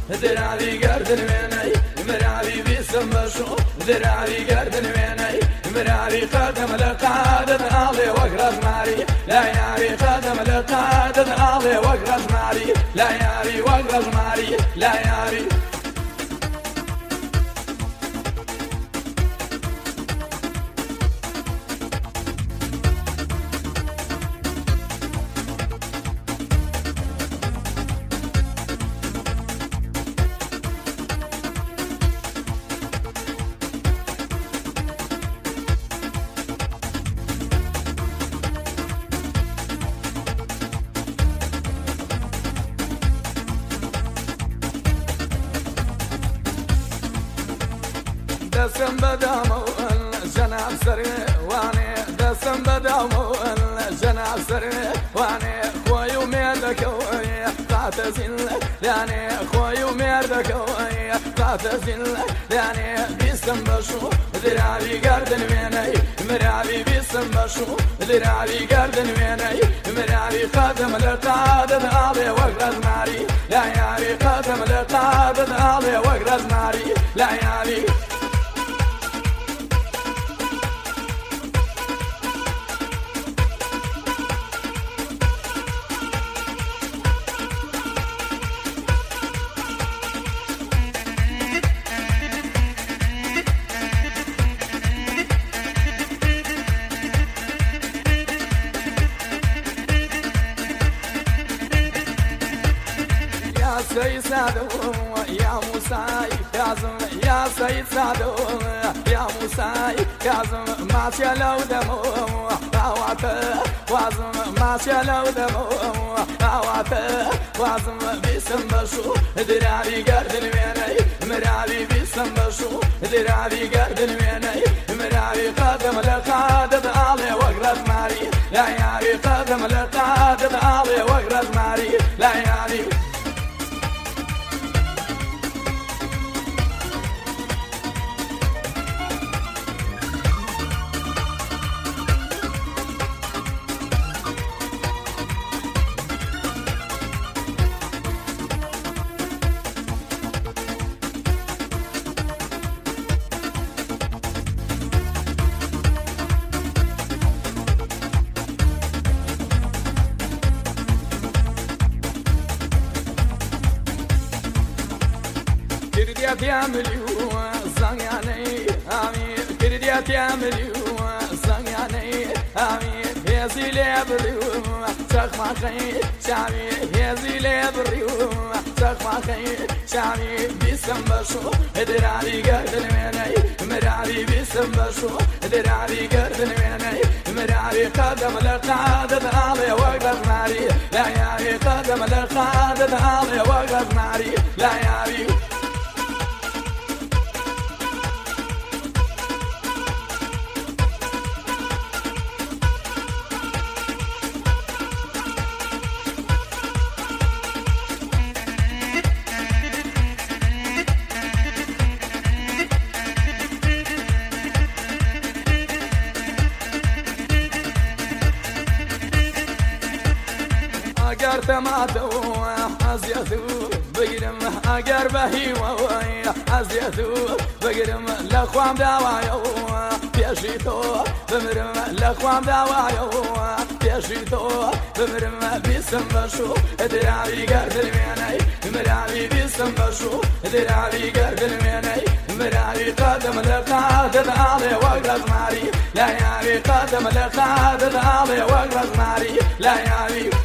دراوی گردن وینی مراوی بیسم بشو دراوی گردن وینی مراوی قدم لقادت آلی وقرز ماری لا یاری قدم لقادت آلی وقرز ماری لا یاری وقرز ماری لا یاری دسم بدامو جناب سري واني دسم بدامو جناب سري واني خوي وميردك تعتزل يعني خوي وميردك تعتزل يعني بيسم بشو دراوي قردن ويني مراوي بيسم بشو دراوي قردن ويني مراوي قدم لقادت آلي وقرز ماري لا ياري قدم لقادت آلي وقرز ماري لا ياري يا سيد سعدو يا موسى كاظم يا سيد سعدو يا موسى كاظم ما شلو دمو عواته وازم ما شلو دمو عواته وازم بيسم بشو دراوي قردن ويني مراوي بيسم بشو دراوي قردن ويني مراوي قدم لقادت آلي وقرز ماري لا ياري قدم لقادت آلي وقرز ماري لا ياري كرديات يعملوا زنياني آمين كرديات يعملوا زنياني آمين يزي لابريو شخ ما خي شامي يزي لابريو شخ ما خي شامي بيسم بشو دراوي قردن ويني مراوي بيسم بشو دراوي قردن ويني مراوي قدم لقادت آلي وقرز ماري لا ياري قدم لقادت آلي وقرز ماري لا ياري اگر تماتو ازيتو بقرم اگر بهيمو ازيتو بقرم لخوام دوايو بيشيتو بمرم لخوام دوايو بيشيتو بمرم بيسم بشو دراوي قردن ويني مراوي بيسم بشو دراوي قردن ويني مراوي قدم لقادت آلي وقرز ماري لا ياري قدم لقادت آلي وقرز ماري لا ياري